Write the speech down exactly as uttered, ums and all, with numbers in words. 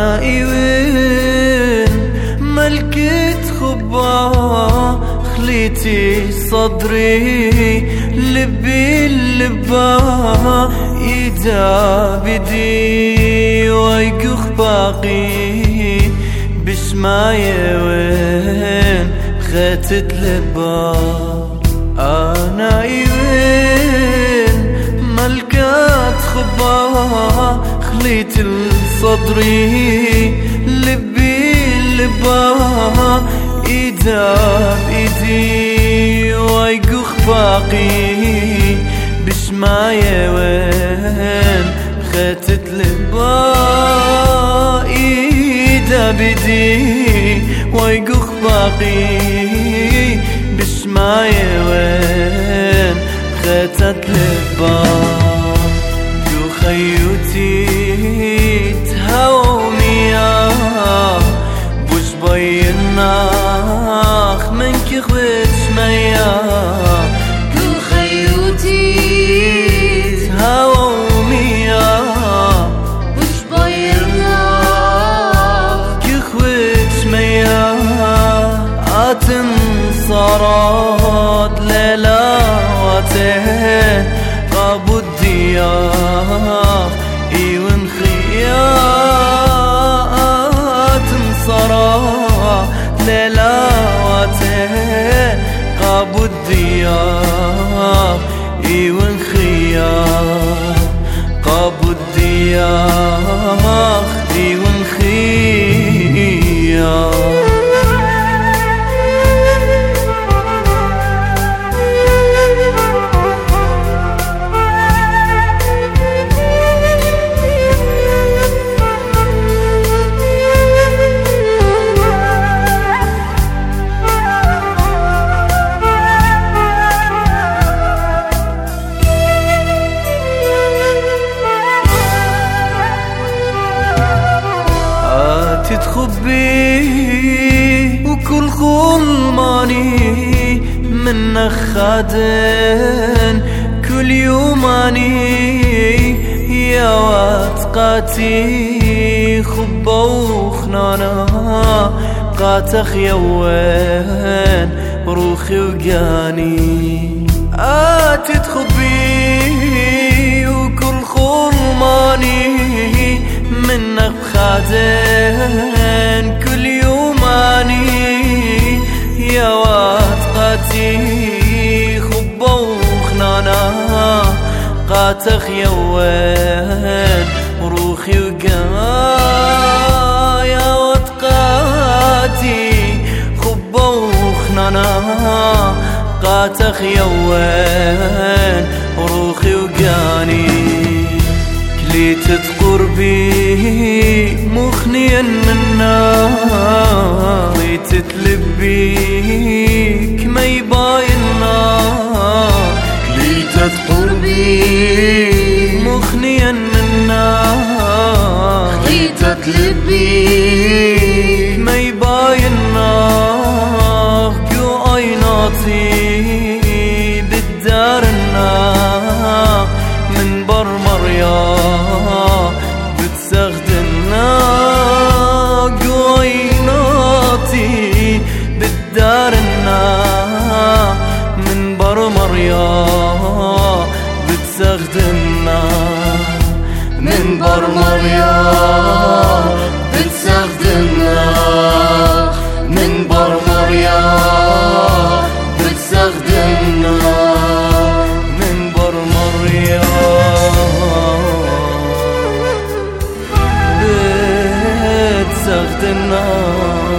أنا إيوين ملكة خبا خليتي صدري لبي اللبا إيدا بدي ويقخ باقي بشماية وين خاتت لبا أنا إيوين ملكة خبا خليت الصدري لبي اللبا إيدا بإيدي ويقخ باقي بشماية وين خاتت لبا إيدا بإيدي ويقخ باقي بشماية وين خاتت لبا جو خيوتي تهوميا بوش بيناخ منك خوش ميا جو خيوتي تهوميا بوش بيناخ كخوش ميا آتن صارت ليلة واته قابو الدياخ إيوان خيات انصرا ليلاواته قابو الدياخ إيوان خيات قابو الدياخ إيوان خيات تتخبي وكل خلماني منك خادن كل يوماني يا واتقاتي خبا وخنانا قاتخ يوين روخي وقاني تتخبي وكل خلماني منك خادن كل يوماني يا واتقاتي خبا وخنانا قاتخ يوين روخي وقا يا واتقاتي خبا وخنانا قاتخ يوين روخي وقاني كليت قربي مخنيا منا ليت تلبيك ما يباينا كليت قربي مخنيا منا ليت تلبيك ما يباينا جو عيناتي بالدارنا من بر مريا بتسخدنا قويناتي بالدارنا من بر مريا بتسخدنا من بر مريا بتسخدنا من بر مريا بتسخدنا من بر مريا بتسخدنا